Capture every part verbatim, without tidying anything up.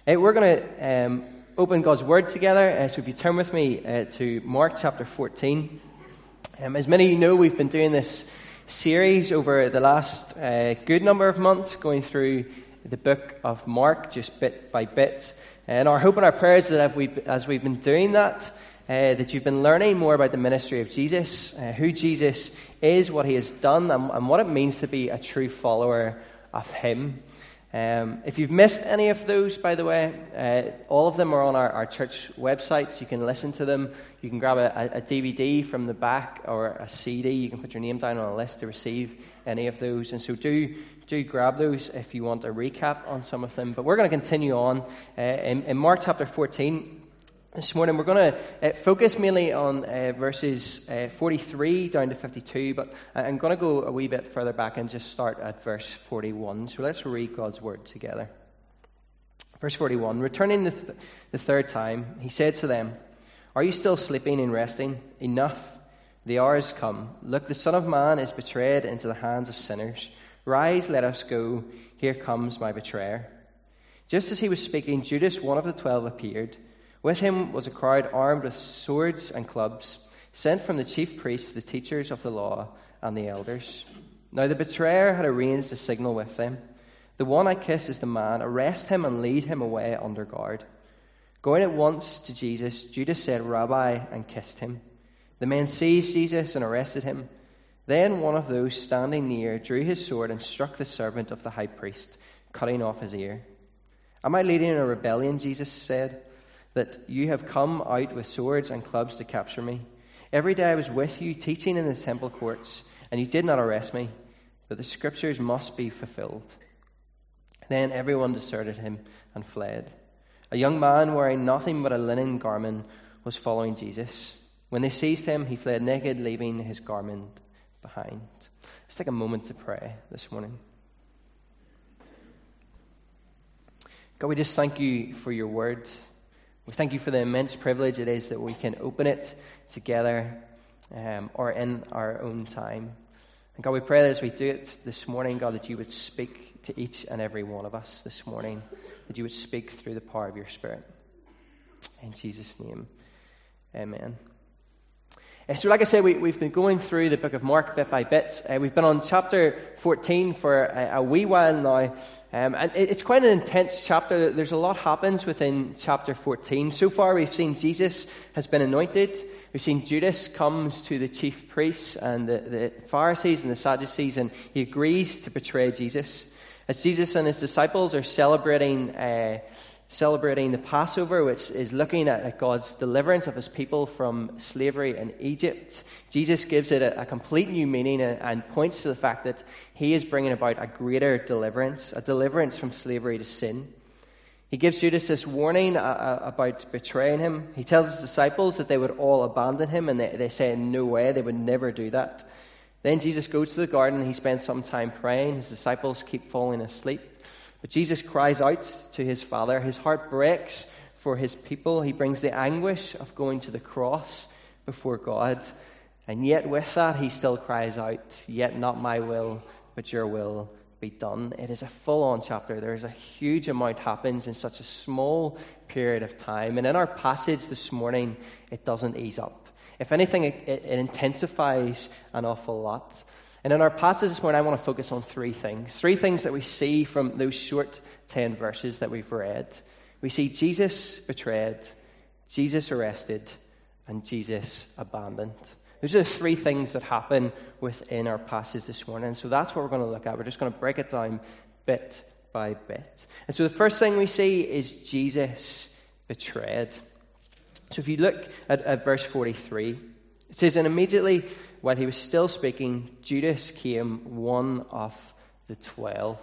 Uh, we're going to um, open God's Word together, uh, so if you turn with me uh, to Mark chapter fourteen. Um, as many of you know, we've been doing this series over the last uh, good number of months, going through the book of Mark, just bit by bit. And our hope and our prayer is that as we've, as we've been doing that, uh, that you've been learning more about the ministry of Jesus, uh, who Jesus is, what he has done, and, and what it means to be a true follower of him. Um, if you've missed any of those, by the way, uh, all of them are on our, our church website, so you can listen to them. You can grab a, a D V D from the back or a C D. You can put your name down on a list to receive any of those. And so do do grab those if you want a recap on some of them. But we're going to continue on uh, in, in Mark chapter fourteen. This morning we're going to uh, focus mainly on uh, verses uh, forty-three down to fifty-two, but I'm going to go a wee bit further back and just start at verse forty-one. So let's read God's word together. Verse forty-one, returning the, th- the third time, he said to them, "Are you still sleeping and resting? Enough, the hour has come. Look, the Son of Man is betrayed into the hands of sinners. Rise, let us go. Here comes my betrayer." Just as he was speaking, Judas, one of the twelve, appeared. With him was a crowd armed with swords and clubs, sent from the chief priests, the teachers of the law, and the elders. Now the betrayer had arranged a signal with them. "The one I kiss is the man. Arrest him and lead him away under guard." Going at once to Jesus, Judas said, "Rabbi," and kissed him. The men seized Jesus and arrested him. Then one of those standing near drew his sword and struck the servant of the high priest, cutting off his ear. "Am I leading a rebellion," Jesus said, "that you have come out with swords and clubs to capture me? Every day I was with you, teaching in the temple courts, and you did not arrest me, but the scriptures must be fulfilled." Then everyone deserted him and fled. A young man wearing nothing but a linen garment was following Jesus. When they seized him, he fled naked, leaving his garment behind. Let's take a moment to pray this morning. God, we just thank you for your word. We thank you for the immense privilege it is that we can open it together um, or in our own time. And God, we pray that as we do it this morning, God, that you would speak to each and every one of us this morning, that you would speak through the power of your Spirit. In Jesus' name, amen. Uh, so like I said, we, we've been going through the book of Mark bit by bit. Uh, we've been on chapter fourteen for a, a wee while now. Um, and it, it's quite an intense chapter. There's a lot happens within chapter fourteen. So far we've seen Jesus has been anointed. We've seen Judas comes to the chief priests and the, the Pharisees and the Sadducees, and he agrees to betray Jesus. As Jesus and his disciples are celebrating uh, celebrating the Passover, which is looking at, at God's deliverance of his people from slavery in Egypt, Jesus gives it a, a complete new meaning and, and points to the fact that he is bringing about a greater deliverance, a deliverance from slavery to sin. He gives Judas this warning uh, uh, about betraying him. He tells his disciples that they would all abandon him, and they, they say no way, they would never do that. Then Jesus goes to the garden, and he spends some time praying. His disciples keep falling asleep. But Jesus cries out to his Father. His heart breaks for his people. He brings the anguish of going to the cross before God. And yet with that, he still cries out, "Yet not my will, but your will be done." It is a full-on chapter. There's a huge amount happens in such a small period of time. And in our passage this morning, it doesn't ease up. If anything, it, it intensifies an awful lot. And in our passage this morning, I want to focus on three things. Three things that we see from those short ten verses that we've read. We see Jesus betrayed, Jesus arrested, and Jesus abandoned. Those are the three things that happen within our passage this morning. And so that's what we're going to look at. We're just going to break it down bit by bit. And so the first thing we see is Jesus betrayed. So if you look at, at verse forty-three, it says, "And immediately while he was still speaking, Judas came, one of the twelve."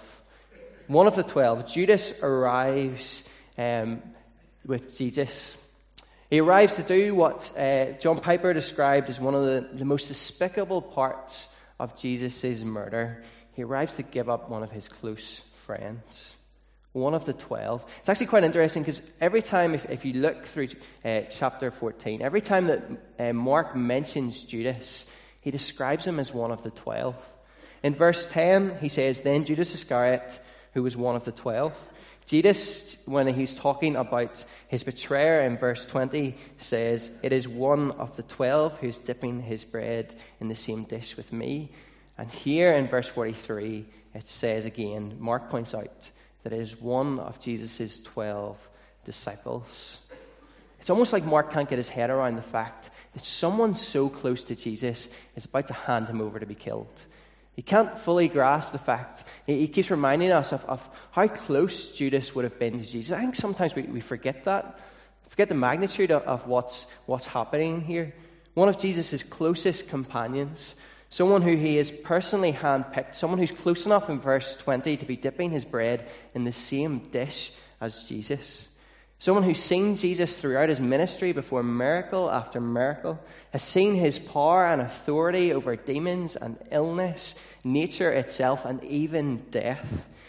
One of the twelve. Judas arrives um, with Jesus. He arrives to do what uh, John Piper described as one of the, the most despicable parts of Jesus' murder. He arrives to give up one of his close friends. One of the twelve. It's actually quite interesting because every time, if, if you look through uh, chapter fourteen, every time that uh, Mark mentions Judas, he describes him as one of the twelve. In verse ten, he says, "Then Judas Iscariot, who was one of the twelve." Judas, when he's talking about his betrayer in verse twenty, says, "It is one of the twelve who's dipping his bread in the same dish with me." And here in verse forty-three, it says again, Mark points out that it is one of Jesus' twelve disciples. It's almost like Mark can't get his head around the fact that someone so close to Jesus is about to hand him over to be killed. He can't fully grasp the fact. He keeps reminding us of, of how close Judas would have been to Jesus. I think sometimes we, we forget that. Forget the magnitude of, of what's, what's happening here. One of Jesus' closest companions, someone who he has personally handpicked, someone who's close enough in verse twenty to be dipping his bread in the same dish as Jesus. Someone who's seen Jesus throughout his ministry before miracle after miracle, has seen his power and authority over demons and illness, nature itself, and even death.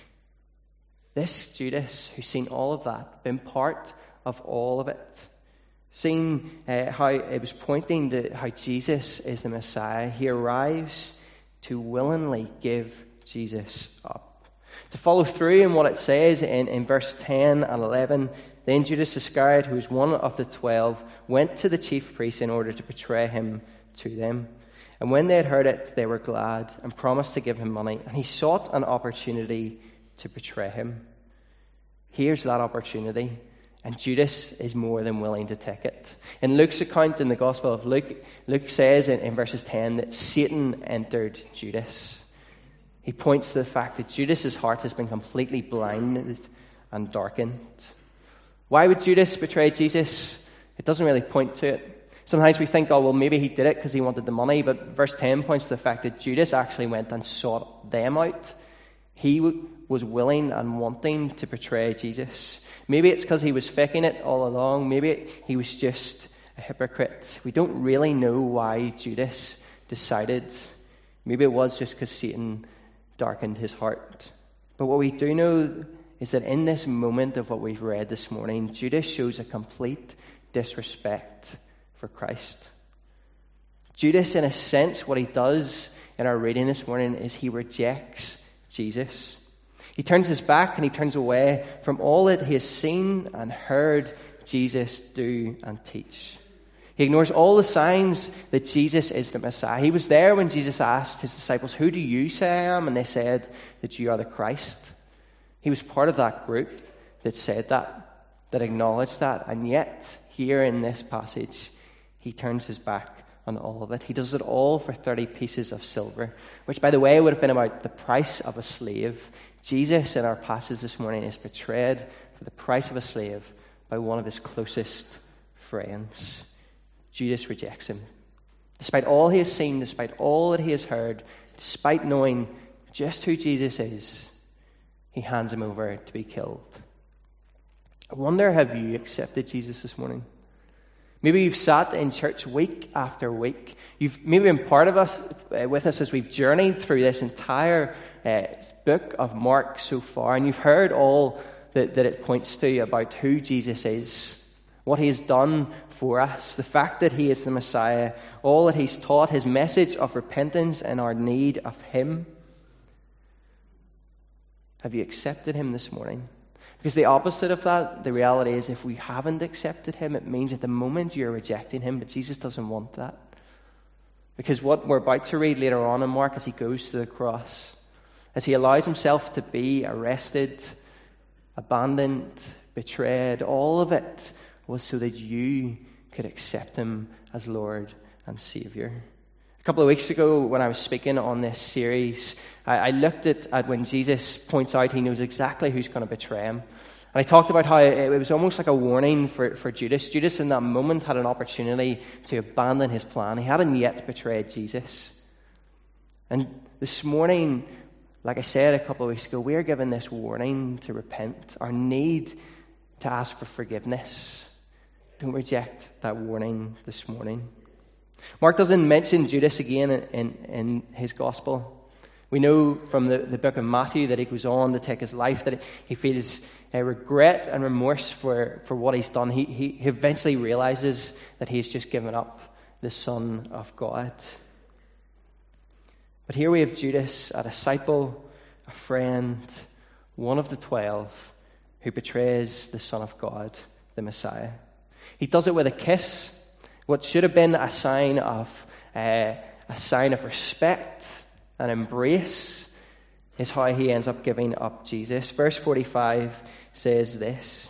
This Judas, who's seen all of that, been part of all of it, seen uh, how it was pointing to how Jesus is the Messiah, he arrives to willingly give Jesus up. To follow through in what it says in, in verse ten and eleven, "Then Judas Iscariot, who was one of the twelve, went to the chief priests in order to betray him to them. And when they had heard it, they were glad and promised to give him money. And he sought an opportunity to betray him." Here's that opportunity, and Judas is more than willing to take it. In Luke's account, in the Gospel of Luke, Luke says in, in verses ten that Satan entered Judas. He points to the fact that Judas' heart has been completely blinded and darkened. Why would Judas betray Jesus? It doesn't really point to it. Sometimes we think, oh, well, maybe he did it because he wanted the money, but verse ten points to the fact that Judas actually went and sought them out. He w- was willing and wanting to betray Jesus. Maybe it's because he was faking it all along. Maybe he was just a hypocrite. We don't really know why Judas decided. Maybe it was just because Satan darkened his heart. But what we do know is that in this moment of what we've read this morning, Judas shows a complete disrespect for Christ. Judas, in a sense, what he does in our reading this morning is he rejects Jesus. He turns his back and he turns away from all that he has seen and heard Jesus do and teach. He ignores all the signs that Jesus is the Messiah. He was there when Jesus asked his disciples, "Who do you say I am?" And they said that you are the Christ. He was part of that group that said that, that acknowledged that. And yet, here in this passage, he turns his back on all of it. He does it all for thirty pieces of silver, which, by the way, would have been about the price of a slave. Jesus, in our passage this morning, is betrayed for the price of a slave by one of his closest friends. Judas rejects him. Despite all he has seen, despite all that he has heard, despite knowing just who Jesus is, he hands him over to be killed. I wonder, have you accepted Jesus this morning? Maybe you've sat in church week after week. You've maybe been part of us, uh, with us as we've journeyed through this entire uh, book of Mark so far, and you've heard all that, that it points to about who Jesus is, what he has done for us, the fact that he is the Messiah, all that he's taught, his message of repentance and our need of him. Have you accepted him this morning? Because the opposite of that, the reality is, if we haven't accepted him, it means at the moment you're rejecting him, but Jesus doesn't want that. Because what we're about to read later on in Mark, as he goes to the cross, as he allows himself to be arrested, abandoned, betrayed, all of it was so that you could accept him as Lord and Savior. A couple of weeks ago, when I was speaking on this series, I, I looked at, at when Jesus points out he knows exactly who's going to betray him. And I talked about how it, it was almost like a warning for, for Judas. Judas in that moment had an opportunity to abandon his plan. He hadn't yet betrayed Jesus. And this morning, like I said a couple of weeks ago, we are given this warning to repent, our need to ask for forgiveness. Don't reject that warning this morning. Mark doesn't mention Judas again in, in, in his gospel. We know from the, the book of Matthew that he goes on to take his life, that he feels uh, regret and remorse for, for what he's done. He, he, he eventually realizes that he's just given up the Son of God. But here we have Judas, a disciple, a friend, one of the twelve, who betrays the Son of God, the Messiah. He does it with a kiss. What should have been a sign of uh, a sign of respect and embrace is how he ends up giving up Jesus. Verse forty-five says this,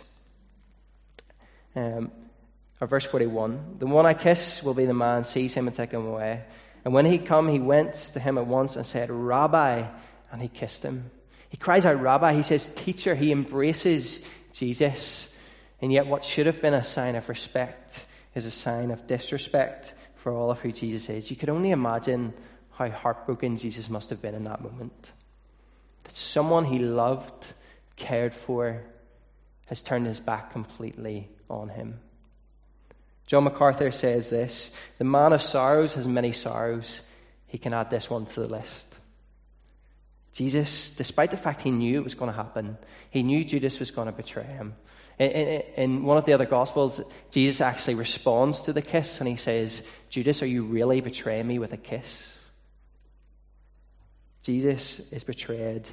um, or verse forty-one, the one I kiss will be the man, seize him and take him away. And when he come, he went to him at once and said, Rabbi, and he kissed him. He cries out, Rabbi. He says, teacher. He embraces Jesus. And yet what should have been a sign of respect is a sign of disrespect for all of who Jesus is. You could only imagine how heartbroken Jesus must have been in that moment. That someone he loved, cared for, has turned his back completely on him. John MacArthur says this, the man of sorrows has many sorrows. He can add this one to the list. Jesus, despite the fact he knew it was going to happen, he knew Judas was going to betray him. In, in, in one of the other Gospels, Jesus actually responds to the kiss and he says, Judas, are you really betraying me with a kiss? Jesus is betrayed.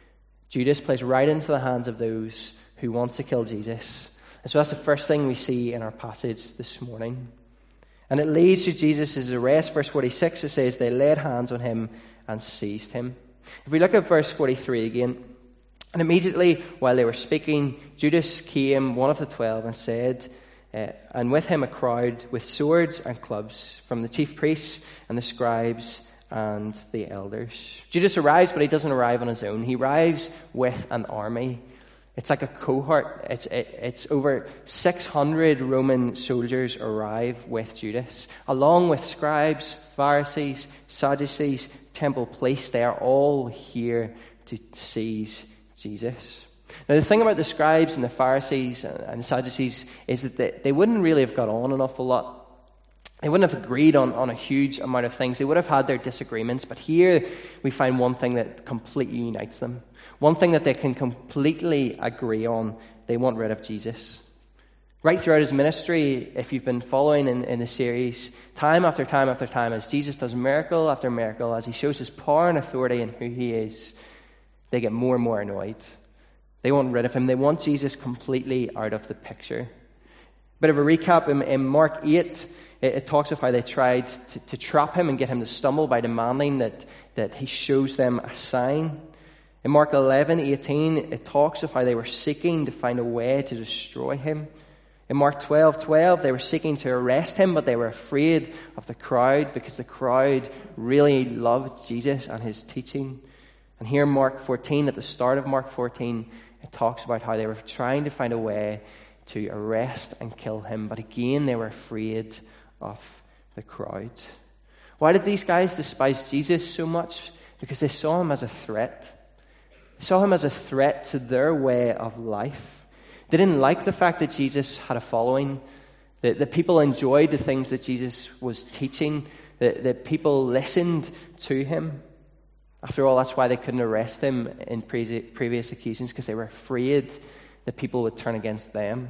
Judas plays right into the hands of those who want to kill Jesus. And so that's the first thing we see in our passage this morning. And it leads to Jesus' arrest. Verse forty-six, it says, they laid hands on him and seized him. If we look at verse forty-three again, and immediately while they were speaking, Judas came, one of the twelve, and said, uh, and with him a crowd with swords and clubs from the chief priests and the scribes and the elders. Judas arrives, but he doesn't arrive on his own. He arrives with an army. It's like a cohort. It's it, it's over six hundred Roman soldiers arrive with Judas, along with scribes, Pharisees, Sadducees, temple police. They are all here to seize Jesus. Now, the thing about the scribes and the Pharisees and the Sadducees is that they, they wouldn't really have got on an awful lot. They wouldn't have agreed on, on a huge amount of things. They would have had their disagreements, but here we find one thing that completely unites them. One thing that they can completely agree on. They want rid of Jesus. Right throughout his ministry, if you've been following in, in the series, time after time after time, as Jesus does miracle after miracle, as he shows his power and authority and who he is, they get more and more annoyed. They want rid of him. They want Jesus completely out of the picture. Bit of a recap, in, in Mark eight, it, it talks of how they tried to, to trap him and get him to stumble by demanding that, that he shows them a sign. In Mark eleven eighteen, it talks of how they were seeking to find a way to destroy him. In Mark twelve twelve, they were seeking to arrest him, but they were afraid of the crowd because the crowd really loved Jesus and his teaching. And here in Mark fourteen, at the start of Mark fourteen, it talks about how they were trying to find a way to arrest and kill him, but again, they were afraid of the crowd. Why did these guys despise Jesus so much? Because they saw him as a threat. They saw him as a threat to their way of life. They didn't like the fact that Jesus had a following, that, that people enjoyed the things that Jesus was teaching, that, that people listened to him. After all, that's why they couldn't arrest him in pre- previous occasions, because they were afraid that people would turn against them.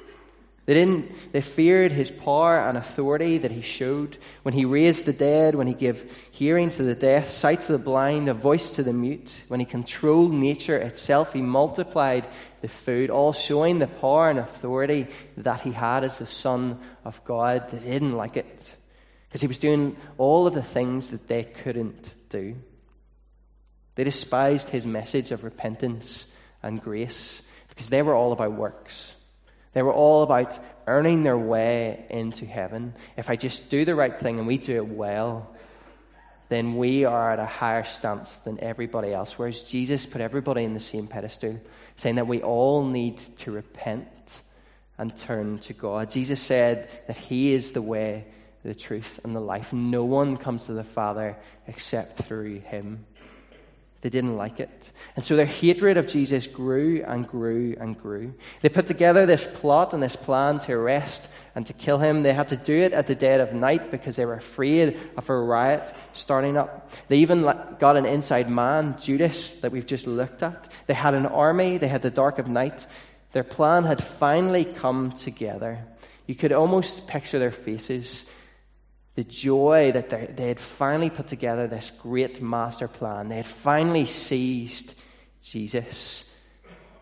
They didn't. They feared his power and authority that he showed when he raised the dead, when he gave hearing to the deaf, sight to the blind, a voice to the mute, when he controlled nature itself. He multiplied the food, all showing the power and authority that he had as the Son of God. They didn't like it because he was doing all of the things that they couldn't do. They despised his message of repentance and grace because they were all about works. They were all about earning their way into heaven. If I just do the right thing and we do it well, then we are at a higher stance than everybody else. Whereas Jesus put everybody in the same pedestal, saying that we all need to repent and turn to God. Jesus said that he is the way, the truth, and the life. No one comes to the Father except through him. They didn't like it. And so their hatred of Jesus grew and grew and grew. They put together this plot and this plan to arrest and to kill him. They had to do it at the dead of night because they were afraid of a riot starting up. They even got an inside man, Judas, that we've just looked at. They had an army. They had the dark of night. Their plan had finally come together. You could almost picture their faces. The joy that they, they had finally put together this great master plan. They had finally seized Jesus.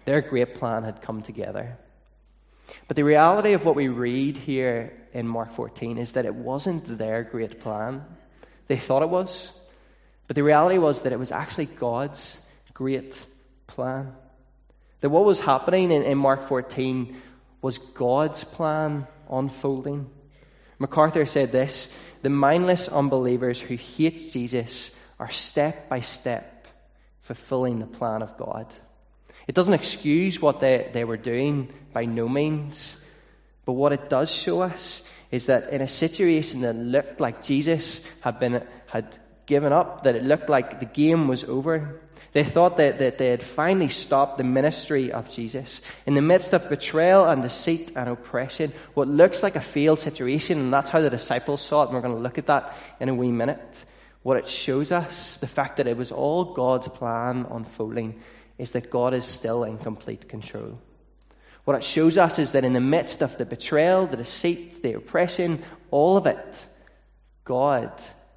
Their great plan had come together. But the reality of what we read here in Mark fourteen is that it wasn't their great plan. They thought it was. But the reality was that it was actually God's great plan. That what was happening in, in Mark fourteen was God's plan unfolding. MacArthur said this: the mindless unbelievers who hate Jesus are step by step fulfilling the plan of God. It doesn't excuse what they, they were doing by no means. But what it does show us is that in a situation that looked like Jesus had been had given up, that it looked like the game was over, they thought that, that they had finally stopped the ministry of Jesus. In the midst of betrayal and deceit and oppression, what looks like a failed situation, and that's how the disciples saw it, and we're going to look at that in a wee minute. What it shows us, the fact that it was all God's plan unfolding, is that God is still in complete control. What it shows us is that in the midst of the betrayal, the deceit, the oppression, all of it, God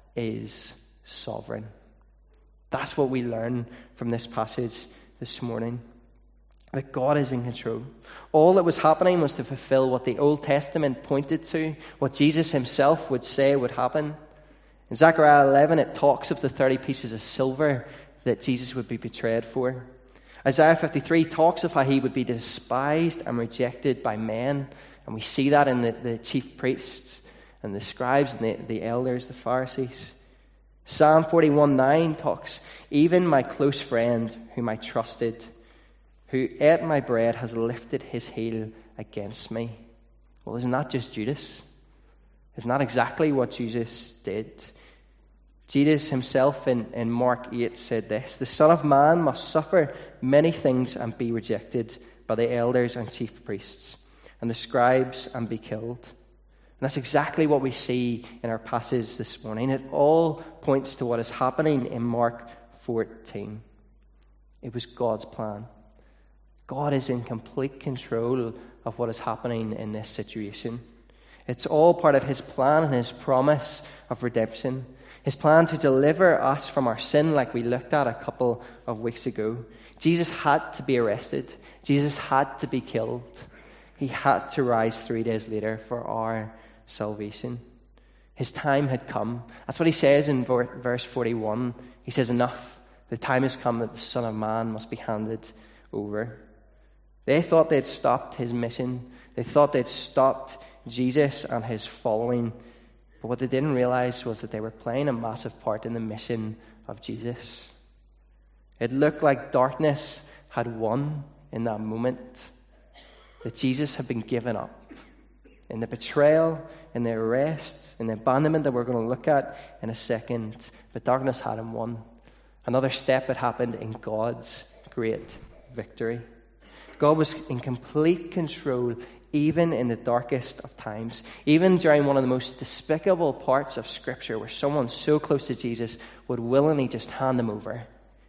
is sovereign. That's what we learn from this passage this morning. That God is in control. All that was happening was to fulfill what the Old Testament pointed to, what Jesus himself would say would happen. In Zechariah eleven, it talks of the thirty pieces of silver that Jesus would be betrayed for. Isaiah fifty-three talks of how he would be despised and rejected by men. And we see that in the, the chief priests and the scribes and the, the elders, the Pharisees. Psalm forty-one nine talks, even my close friend whom I trusted, who ate my bread, has lifted his heel against me. Well, isn't that just Judas? Isn't that exactly what Jesus did? Jesus himself in, in Mark eight said this: the Son of Man must suffer many things and be rejected by the elders and chief priests and the scribes and be killed. And that's exactly what we see in our passage this morning. It all points to what is happening in Mark fourteen. It was God's plan. God is in complete control of what is happening in this situation. It's all part of his plan and his promise of redemption. His plan to deliver us from our sin, like we looked at a couple of weeks ago. Jesus had to be arrested. Jesus had to be killed. He had to rise three days later for our salvation. His time had come. That's what he says in verse forty-one. He says, enough. The time has come that the Son of Man must be handed over. They thought they'd stopped his mission. They thought they'd stopped Jesus and his following. But what they didn't realize was that they were playing a massive part in the mission of Jesus. It looked like darkness had won in that moment. That Jesus had been given up. In the betrayal, in the arrest, in the abandonment that we're going to look at in a second. But darkness had him won. Another step had happened in God's great victory. God was in complete control even in the darkest of times. Even during one of the most despicable parts of Scripture where someone so close to Jesus would willingly just hand him over.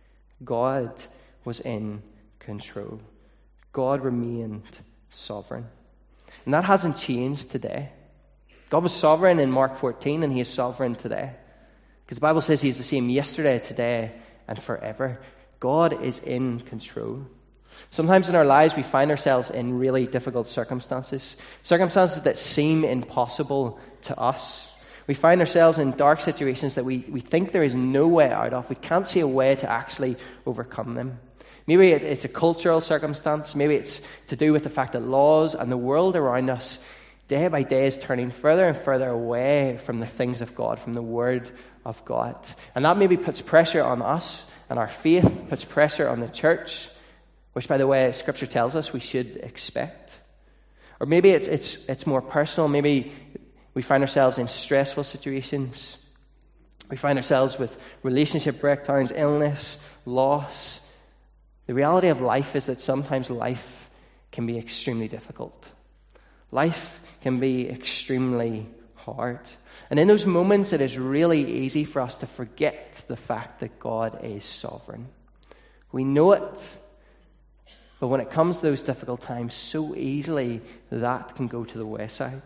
God was in control. God remained sovereign. And that hasn't changed today. God was sovereign in Mark fourteen, and he is sovereign today. Because the Bible says he is the same yesterday, today, and forever. God is in control. Sometimes in our lives we find ourselves in really difficult circumstances. Circumstances that seem impossible to us. We find ourselves in dark situations that we, we think there is no way out of. We can't see a way to actually overcome them. Maybe it, it's a cultural circumstance. Maybe it's to do with the fact that laws and the world around us day by day is turning further and further away from the things of God, from the Word of God. And that maybe puts pressure on us and our faith, puts pressure on the church, which, by the way, Scripture tells us we should expect. Or maybe it's it's it's more personal. Maybe we find ourselves in stressful situations. We find ourselves with relationship breakdowns, illness, loss. The reality of life is that sometimes life can be extremely difficult. Life can be extremely hard. And in those moments, it is really easy for us to forget the fact that God is sovereign. We know it. But when it comes to those difficult times, so easily that can go to the wayside.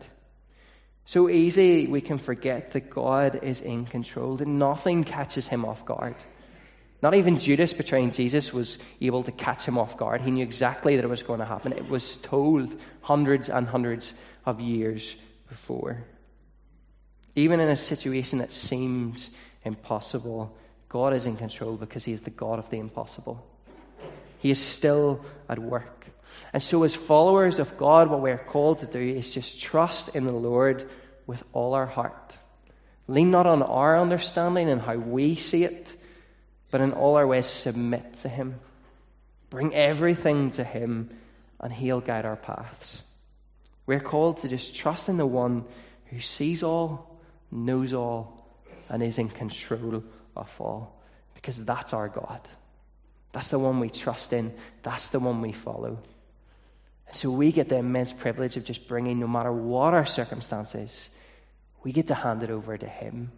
So easy we can forget that God is in control, that nothing catches him off guard. Not even Judas betraying Jesus was able to catch him off guard. He knew exactly that it was going to happen. It was told hundreds and hundreds of years before. Even in a situation that seems impossible, God is in control because he is the God of the impossible. He is still at work. And so as followers of God, what we are called to do is just trust in the Lord with all our heart. Lean not on our understanding and how we see it, but in all our ways submit to him. Bring everything to him, and he'll guide our paths. We're called to just trust in the one who sees all, knows all, and is in control of all. Because that's our God. That's the one we trust in. That's the one we follow. And so we get the immense privilege of just bringing, no matter what our circumstances, we get to hand it over to him.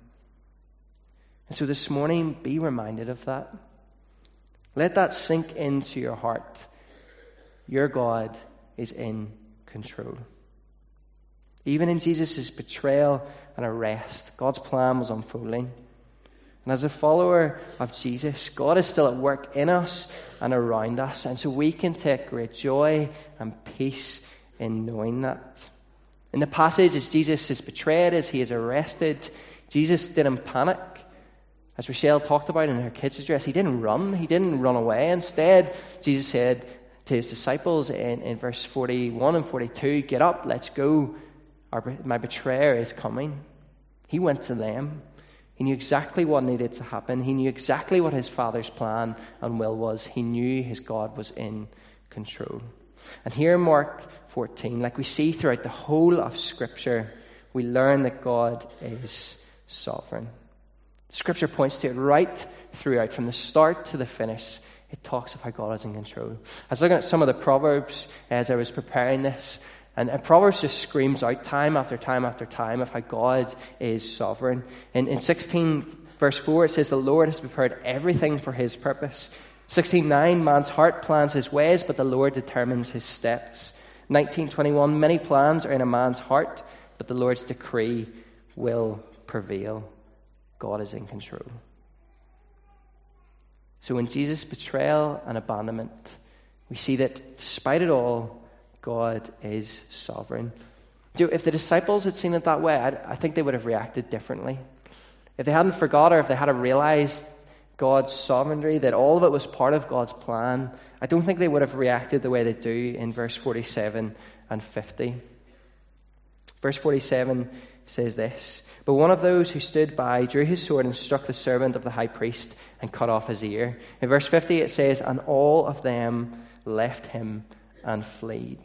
And so this morning, be reminded of that. Let that sink into your heart. Your God is in control. Even in Jesus' betrayal and arrest, God's plan was unfolding. And as a follower of Jesus, God is still at work in us and around us. And so we can take great joy and peace in knowing that. In the passage, as Jesus is betrayed, as he is arrested, Jesus didn't panic. As Rochelle talked about in her kids' address, he didn't run. He didn't run away. Instead, Jesus said to his disciples in, in verse forty-one and forty-two, "Get up, let's go. Our, my betrayer is coming." He went to them. He knew exactly what needed to happen. He knew exactly what his Father's plan and will was. He knew his God was in control. And here in Mark fourteen, like we see throughout the whole of Scripture, we learn that God is sovereign. Scripture points to it right throughout, from the start to the finish. It talks of how God is in control. I was looking at some of the Proverbs as I was preparing this, and, and Proverbs just screams out time after time after time of how God is sovereign. In, in sixteen verse four, it says, "The Lord has prepared everything for his purpose." sixteen nine, "Man's heart plans his ways, but the Lord determines his steps." nineteen twenty-one, "Many plans are in a man's heart, but the Lord's decree will prevail." God is in control. So in Jesus' betrayal and abandonment, we see that despite it all, God is sovereign. If the disciples had seen it that way, I think they would have reacted differently. If they hadn't forgot, or if they hadn't realized God's sovereignty, that all of it was part of God's plan, I don't think they would have reacted the way they do in verse forty-seven and fifty. Verse forty-seven says this, "But one of those who stood by drew his sword and struck the servant of the high priest and cut off his ear." In verse fifty it says, "And all of them left him and fled."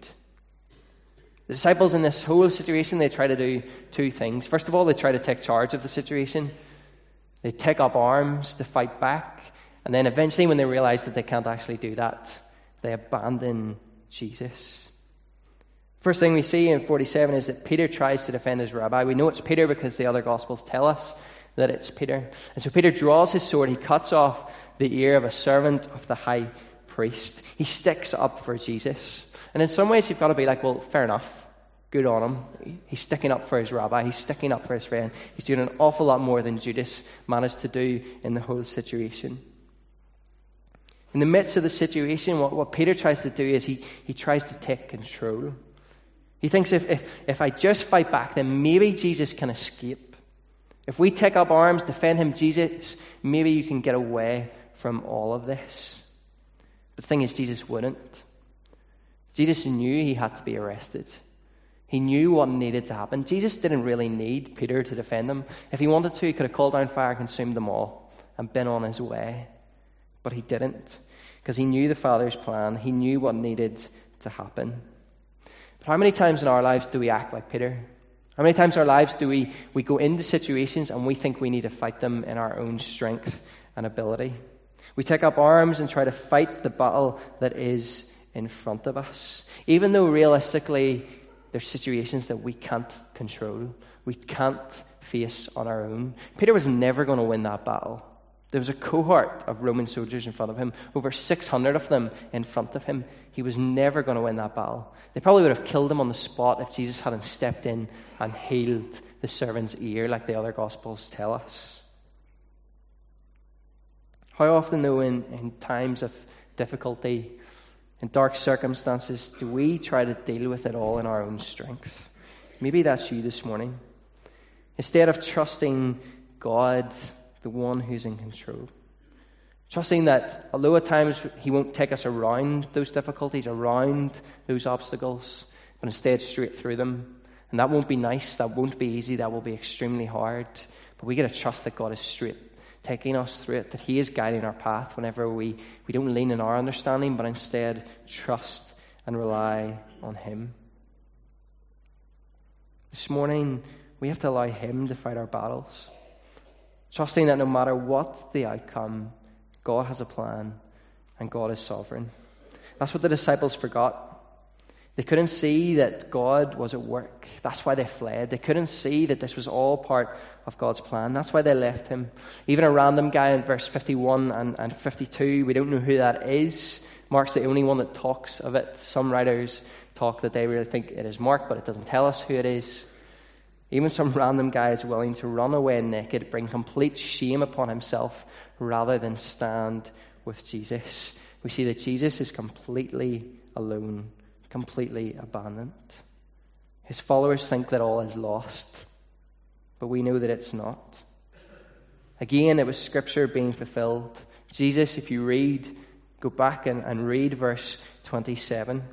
The disciples in this whole situation, they try to do two things. First of all, they try to take charge of the situation. They take up arms to fight back. And then eventually, when they realize that they can't actually do that, they abandon Jesus. First thing we see in forty-seven is that Peter tries to defend his rabbi. We know it's Peter because the other Gospels tell us that it's Peter. And so Peter draws his sword. He cuts off the ear of a servant of the high priest. He sticks up for Jesus. And in some ways, you've got to be like, well, fair enough. Good on him. He's sticking up for his rabbi. He's sticking up for his friend. He's doing an awful lot more than Judas managed to do in the whole situation. In the midst of the situation, what, what Peter tries to do is he, he tries to take control. He thinks if, if, if I just fight back, then maybe Jesus can escape. If we take up arms, defend him, Jesus, maybe you can get away from all of this. But the thing is, Jesus wouldn't. Jesus knew he had to be arrested. He knew what needed to happen. Jesus didn't really need Peter to defend him. If he wanted to, he could have called down fire and consumed them all and been on his way. But he didn't, because he knew the Father's plan. He knew what needed to happen. But how many times in our lives do we act like Peter? How many times in our lives do we, we go into situations and we think we need to fight them in our own strength and ability? We take up arms and try to fight the battle that is in front of us, even though realistically there's situations that we can't control, we can't face on our own. Peter was never going to win that battle. There was a cohort of Roman soldiers in front of him, over six hundred of them in front of him. He was never going to win that battle. They probably would have killed him on the spot if Jesus hadn't stepped in and healed the servant's ear like the other Gospels tell us. How often, though, in, in times of difficulty, in dark circumstances, do we try to deal with it all in our own strength? Maybe that's you this morning. Instead of trusting God, the one who's in control. Trusting that although at times he won't take us around those difficulties, around those obstacles, but instead straight through them. And that won't be nice, that won't be easy, that will be extremely hard. But we got to trust that God is straight, taking us through it, that he is guiding our path whenever we, we don't lean in our understanding, but instead trust and rely on him. This morning, we have to allow him to fight our battles. Trusting that no matter what the outcome, God has a plan and God is sovereign. That's what the disciples forgot. They couldn't see that God was at work. That's why they fled. They couldn't see that this was all part of God's plan. That's why they left him. Even a random guy in verse fifty-one and, and fifty-two, we don't know who that is. Mark's the only one that talks of it. Some writers talk that they really think it is Mark, but it doesn't tell us who it is. Even some random guy is willing to run away naked, bring complete shame upon himself, rather than stand with Jesus. We see that Jesus is completely alone, completely abandoned. His followers think that all is lost, but we know that it's not. Again, it was Scripture being fulfilled. Jesus, if you read, go back and, and read verse twenty-seven.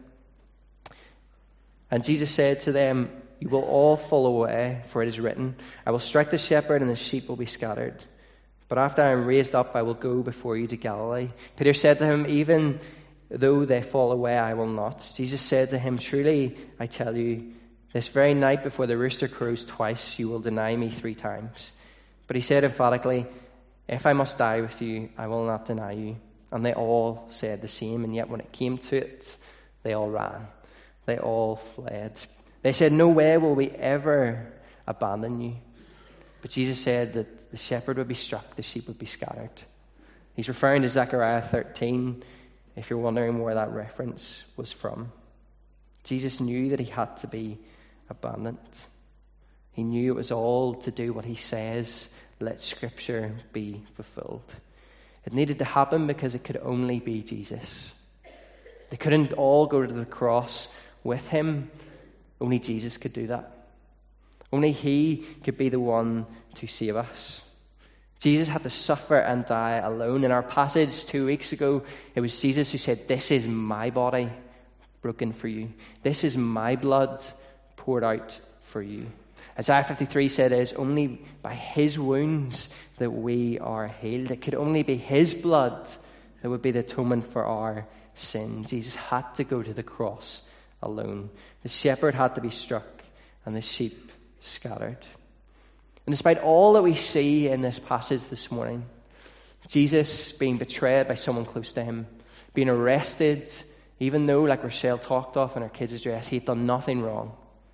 And Jesus said to them, "You will all fall away, for it is written, I will strike the shepherd and the sheep will be scattered. But after I am raised up, I will go before you to Galilee." Peter said to him, "Even though they fall away, I will not." Jesus said to him, "Truly, I tell you, this very night before the rooster crows twice, you will deny me three times." But he said emphatically, "If I must die with you, I will not deny you." And they all said the same, and yet when it came to it, they all ran. They all fled. They said, "No way will we ever abandon you." But Jesus said that the shepherd would be struck, the sheep would be scattered. He's referring to Zechariah thirteen, if you're wondering where that reference was from. Jesus knew that he had to be abandoned. He knew it was all to do what he says, let Scripture be fulfilled. It needed to happen because it could only be Jesus. They couldn't all go to the cross with him. Only Jesus could do that. Only he could be the one to save us. Jesus had to suffer and die alone. In our passage two weeks ago, it was Jesus who said, "This is my body broken for you. This is my blood poured out for you." Isaiah fifty-three said it is only by his wounds that we are healed. It could only be his blood that would be the atonement for our sin. Jesus had to go to the cross alone. The shepherd had to be struck and the sheep scattered. And despite all that we see in this passage this morning, Jesus being betrayed by someone close to him, being arrested, even though, like Rochelle talked of in her kids' address, he had done nothing wrong.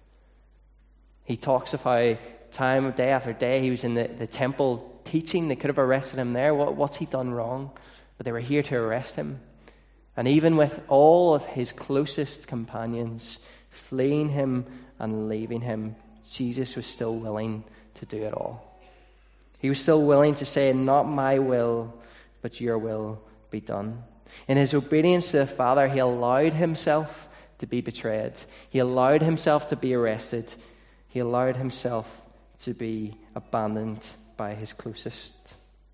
He talks of how time, day after day, he was in the, the temple teaching. They could have arrested him there. What, what's he done wrong? But they were here to arrest him. And even with all of his closest companions fleeing him and leaving him, Jesus was still willing to do it all. He was still willing to say, "Not my will, but your will be done." In his obedience to the Father, he allowed himself to be betrayed. He allowed himself to be arrested. He allowed himself to be abandoned by his closest.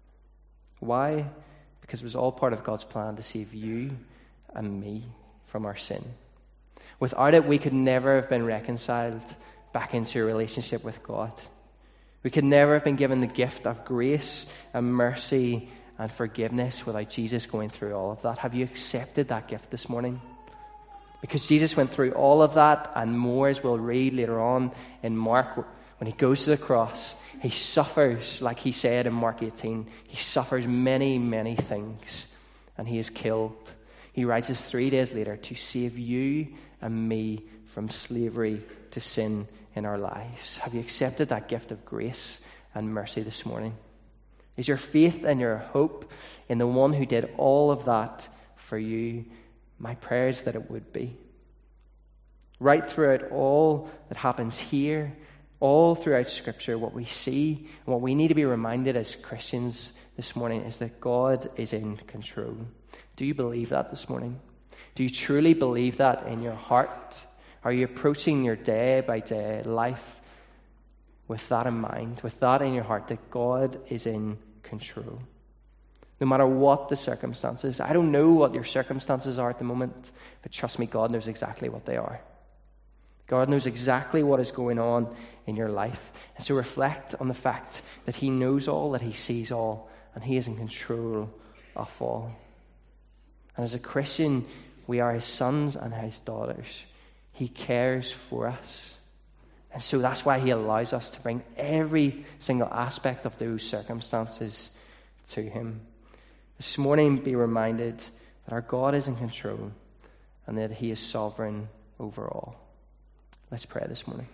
Why? Because it was all part of God's plan to save you and me from our sin. Without it, we could never have been reconciled back into a relationship with God. We could never have been given the gift of grace and mercy and forgiveness without Jesus going through all of that. Have you accepted that gift this morning? Because Jesus went through all of that and more, as we'll read later on in Mark. When he goes to the cross, he suffers, like he said in Mark eighteen, he suffers many, many things, and he is killed. He rises three days later to save you and me from slavery to sin in our lives. Have you accepted that gift of grace and mercy this morning? Is your faith and your hope in the one who did all of that for you? My prayer is that it would be. Right throughout all that happens here, all throughout Scripture, what we see and what we need to be reminded as Christians this morning is that God is in control. Do you believe that this morning? Do you truly believe that in your heart? Are you approaching your day-by-day life with that in mind, with that in your heart, that God is in control? No matter what the circumstances. I don't know what your circumstances are at the moment, but trust me, God knows exactly what they are. God knows exactly what is going on in your life. And so reflect on the fact that he knows all, that he sees all, and he is in control of all. And as a Christian, we are his sons and his daughters. He cares for us. And so that's why he allows us to bring every single aspect of those circumstances to him. This morning, be reminded that our God is in control and that he is sovereign over all. Let's pray this morning.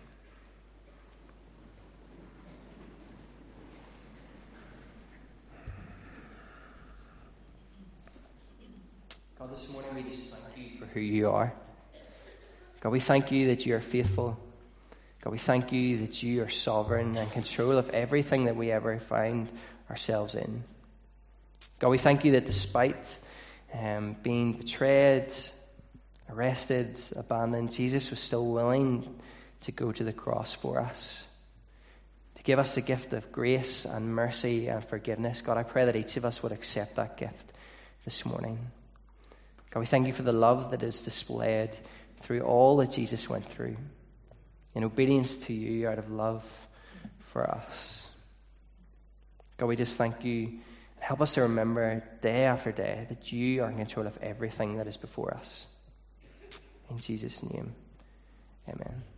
God, this morning we just thank you for who you are. God, we thank you that you are faithful. God, we thank you that you are sovereign and in control of everything that we ever find ourselves in. God, we thank you that despite um, being betrayed, arrested, abandoned, Jesus was still willing to go to the cross for us, to give us the gift of grace and mercy and forgiveness. God, I pray that each of us would accept that gift this morning. God, we thank you for the love that is displayed through all that Jesus went through, in obedience to you out of love for us. God, we just thank you. Help us to remember day after day that you are in control of everything that is before us. In Jesus' name, amen.